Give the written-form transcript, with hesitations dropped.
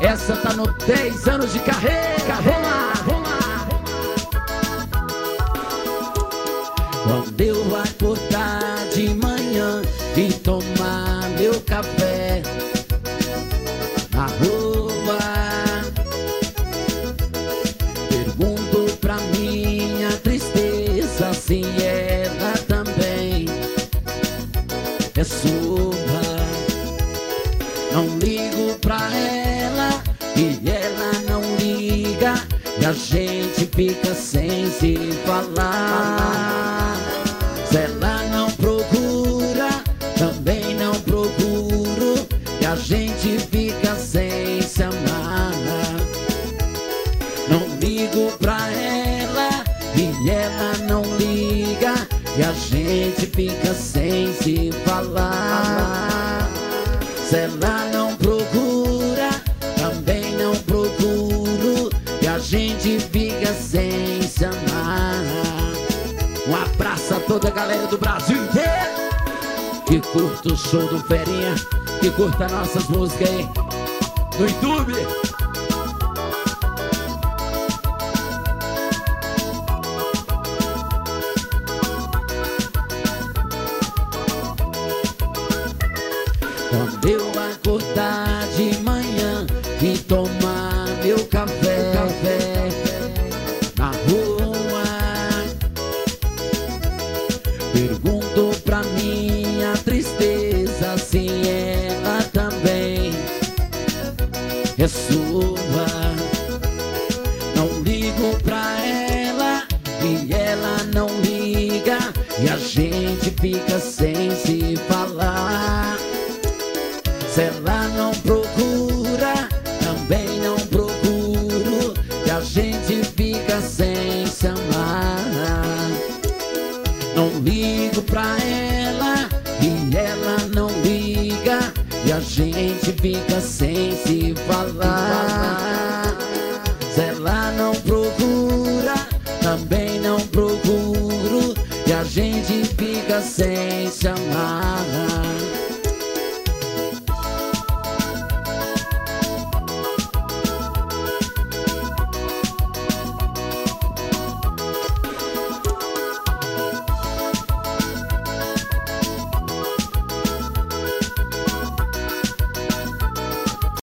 Essa tá no 10 anos de carreira. Vamos lá, vamos lá. Quando eu acordar de manhã e tomar meu café na rua, pergunto pra minha tristeza se ela também é sua. Não ligo pra ela e ela não liga, e a gente fica sem se falar. Se ela não procura, também não procuro, e a gente fica sem se amar. Não ligo pra ela e ela não liga, e a gente fica sem se falar. Se ela não procura, também não procuro, e a gente fica sem se amar. Um abraço a toda a galera do Brasil inteiro que curta o show do Ferinha, que curta nossas músicas aí no YouTube. Quando eu acordar de manhã e tomar meu café na rua, pergunto pra minha tristeza se ela também é sua. Não ligo pra ela e ela não liga, e a gente fica sem se falar. Se ela não procura, também não procuro, e a gente fica sem se amar. Não ligo pra ela e ela não liga, e a gente fica sem se falar.